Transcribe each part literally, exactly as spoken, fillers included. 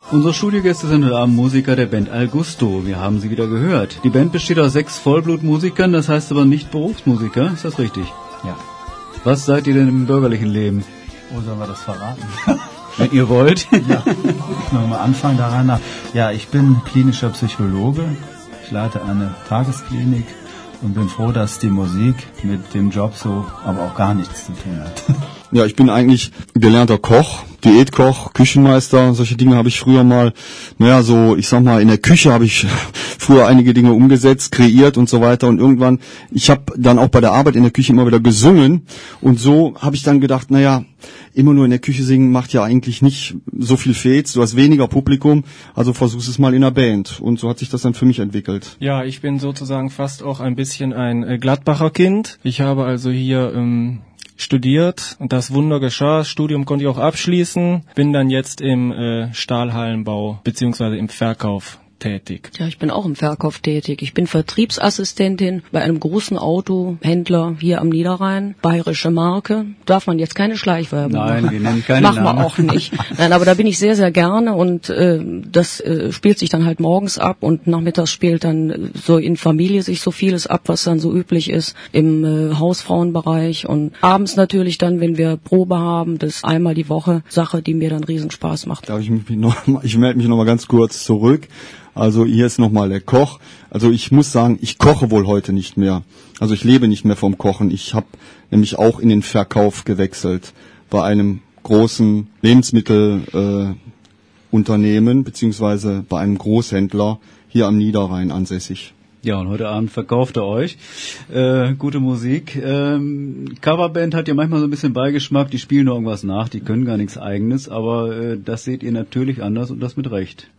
Unsere Studiogäste sind heute Abend Musiker der Band Al Gusto. Wir haben sie wieder gehört. Die Band besteht aus sechs Vollblutmusikern, das heißt aber nicht Berufsmusiker. Ist das richtig? Ja. Was seid ihr denn im bürgerlichen Leben? Wo sollen wir das verraten? Wenn ihr wollt. Ja, nochmal anfangen daran. Ja, ich bin klinischer Psychologe. Ich leite eine Tagesklinik und bin froh, dass die Musik mit dem Job so aber auch gar nichts zu tun hat. Ja, ich bin eigentlich gelernter Koch, Diätkoch, Küchenmeister. Solche Dinge habe ich früher mal, naja, so, ich sag mal, in der Küche habe ich früher einige Dinge umgesetzt, kreiert und so weiter. Und irgendwann, ich habe dann auch bei der Arbeit in der Küche immer wieder gesungen. Und so habe ich dann gedacht, naja, immer nur in der Küche singen macht ja eigentlich nicht so viel Fets. Du hast weniger Publikum, also versuch's es mal in einer Band. Und so hat sich das dann für mich entwickelt. Ja, ich bin sozusagen fast auch ein bisschen ein äh, Gladbacher Kind. Ich habe also hier ähm, studiert und das Wunder geschah. Das Studium konnte ich auch abschließen. Bin dann jetzt im äh, Stahlhallenbau beziehungsweise im Verkauf tätig. Ja, ich bin auch im Verkauf tätig. Ich bin Vertriebsassistentin bei einem großen Autohändler hier am Niederrhein. Bayerische Marke. Darf man jetzt keine Schleichwerbung Nein, machen. wir nennen keine Machen Namen. wir auch nicht. Nein, aber da bin ich sehr, sehr gerne und äh, das äh, spielt sich dann halt morgens ab und nachmittags spielt dann äh, so in Familie sich so vieles ab, was dann so üblich ist im äh, Hausfrauenbereich und abends natürlich dann, wenn wir Probe haben, das einmal die Woche Sache, die mir dann riesen Spaß macht. Darf ich mich noch, ich melde mich noch mal ganz kurz zurück. Also hier ist nochmal der Koch. Also ich muss sagen, ich koche wohl heute nicht mehr. Also ich lebe nicht mehr vom Kochen. Ich habe nämlich auch in den Verkauf gewechselt bei einem großen Lebensmittelunternehmen äh, Unternehmen, beziehungsweise bei einem Großhändler hier am Niederrhein ansässig. Ja, und heute Abend verkauft er euch äh, gute Musik. Ähm, Coverband hat ja manchmal so ein bisschen Beigeschmack, die spielen nur irgendwas nach, die können gar nichts Eigenes, aber äh, das seht ihr natürlich anders und das mit Recht.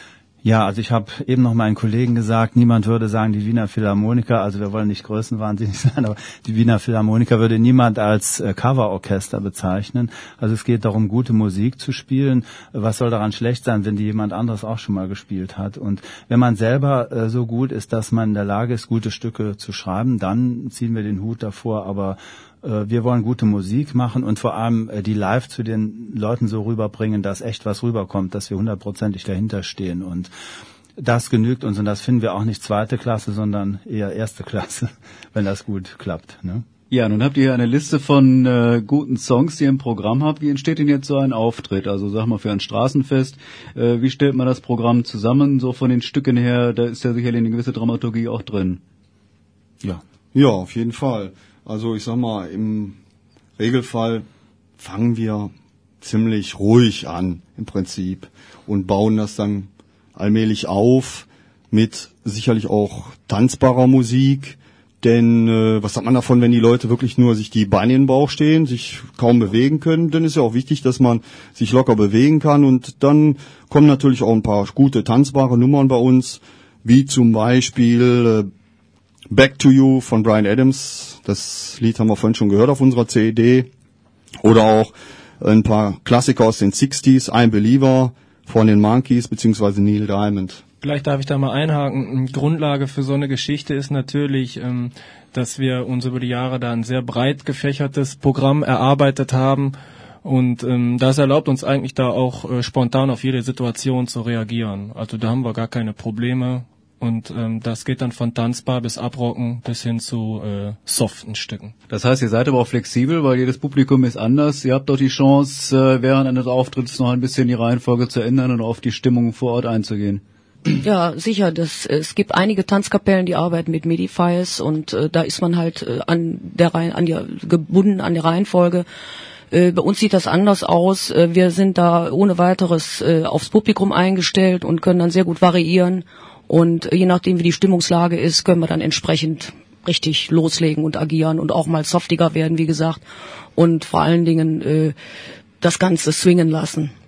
Ja, also ich habe eben noch meinen Kollegen gesagt, niemand würde sagen, die Wiener Philharmoniker, also wir wollen nicht größenwahnsinnig sein, aber die Wiener Philharmoniker würde niemand als äh, Coverorchester bezeichnen. Also es geht darum, gute Musik zu spielen. Was soll daran schlecht sein, wenn die jemand anderes auch schon mal gespielt hat? Und wenn man selber äh, so gut ist, dass man in der Lage ist, gute Stücke zu schreiben, dann ziehen wir den Hut davor, aber wir wollen gute Musik machen und vor allem die live zu den Leuten so rüberbringen, dass echt was rüberkommt, dass wir hundertprozentig dahinter stehen. Und das genügt uns und das finden wir auch nicht zweite Klasse, sondern eher erste Klasse, wenn das gut klappt. Ne? Ja, nun habt ihr hier eine Liste von äh, guten Songs, die ihr im Programm habt. Wie entsteht denn jetzt so ein Auftritt? Also sag mal für ein Straßenfest, äh, wie stellt man das Programm zusammen? So von den Stücken her, da ist ja sicherlich eine gewisse Dramaturgie auch drin. Ja, ja, auf jeden Fall. Also ich sag mal, im Regelfall fangen wir ziemlich ruhig an im Prinzip und bauen das dann allmählich auf mit sicherlich auch tanzbarer Musik. Denn äh, was hat man davon, wenn die Leute wirklich nur sich die Beine in den Bauch stehen, sich kaum bewegen können? Dann ist ja auch wichtig, dass man sich locker bewegen kann. Und dann kommen natürlich auch ein paar gute tanzbare Nummern bei uns, wie zum Beispiel äh, Back to You von Bryan Adams. Das Lied haben wir vorhin schon gehört auf unserer C D. Oder auch ein paar Klassiker aus den sechziger, I'm Believer von den Monkees beziehungsweise Neil Diamond. Vielleicht darf ich da mal einhaken. Grundlage für so eine Geschichte ist natürlich, ähm, dass wir uns über die Jahre da ein sehr breit gefächertes Programm erarbeitet haben. Und ähm, das erlaubt uns eigentlich da auch äh, spontan auf jede Situation zu reagieren. Also da haben wir gar keine Probleme. Und ähm, das geht dann von tanzbar bis abrocken bis hin zu äh, soften Stücken. Das heißt, ihr seid aber auch flexibel, weil jedes Publikum ist anders. Ihr habt doch die Chance, äh, während eines Auftritts noch ein bisschen die Reihenfolge zu ändern und auf die Stimmung vor Ort einzugehen. Ja, sicher. Das, es gibt einige Tanzkapellen, die arbeiten mit MIDI-Files und äh, da ist man halt äh, an der Reihe, an die gebunden an die Reihenfolge. Äh, bei uns sieht das anders aus. Äh, wir sind da ohne weiteres äh, aufs Publikum eingestellt und können dann sehr gut variieren. Und je nachdem, wie die Stimmungslage ist, können wir dann entsprechend richtig loslegen und agieren und auch mal softiger werden, wie gesagt. Und vor allen Dingen äh, das Ganze swingen lassen.